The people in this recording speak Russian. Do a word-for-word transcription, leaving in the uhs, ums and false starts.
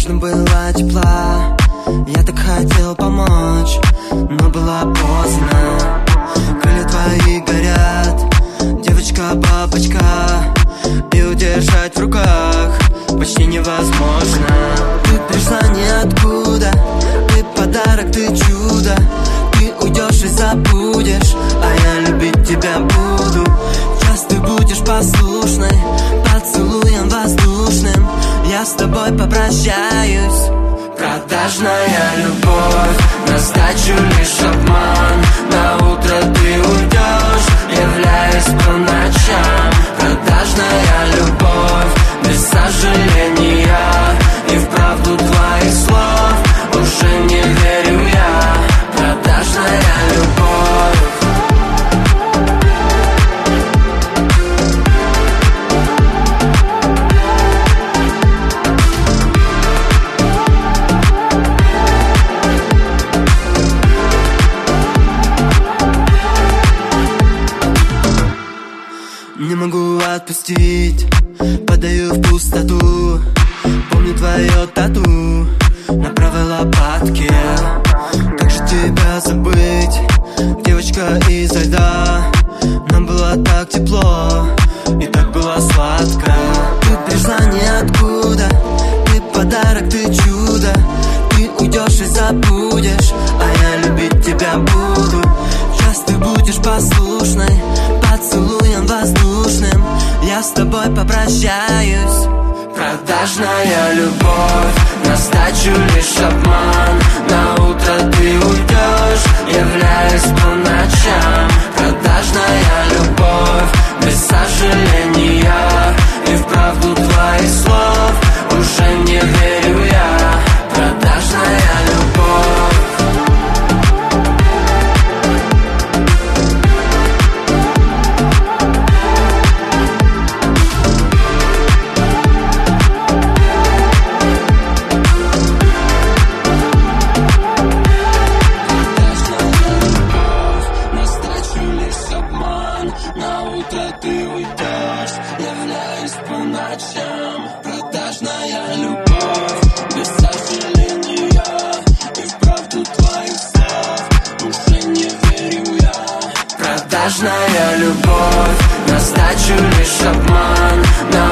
нужно было тепла. Я так хотел помочь, но было поздно. Крылья твои горят, девочка-бабочка, и удержать в руках почти невозможно. Ты пришла ниоткуда, ты подарок, ты чудо. Ты уйдешь и забудешь, а я любить тебя буду. Сейчас ты будешь послушной, поцелуем воздушным я с тобой попрощаюсь. Продажная любовь, на сдачу лишь обман. На утро ты уйдешь, являясь по ночам. Продажная любовь, без сожаления, и вправду твоих слов уже не верю я. Продажная любовь. Не могу отпустить, падаю в пустоту. Помню твое тату на правой лопатке. Как же тебя забыть, девочка изо льда? Нам было так тепло и так было сладко. Ты пришла ниоткуда, ты подарок, ты чудо. Ты уйдешь и забудешь, а я любить тебя буду. Сейчас ты будешь послушной, поцелуем воздушным я с тобой попрощаюсь. Продажная любовь, на сдачу лишь обман. На утро ты уйдешь, являясь по ночам. Продажная любовь, без сожаления, и вправду твоих слов уже не верю я. Продажная любовь. Продажная любовь, на сдачу лишь обман. На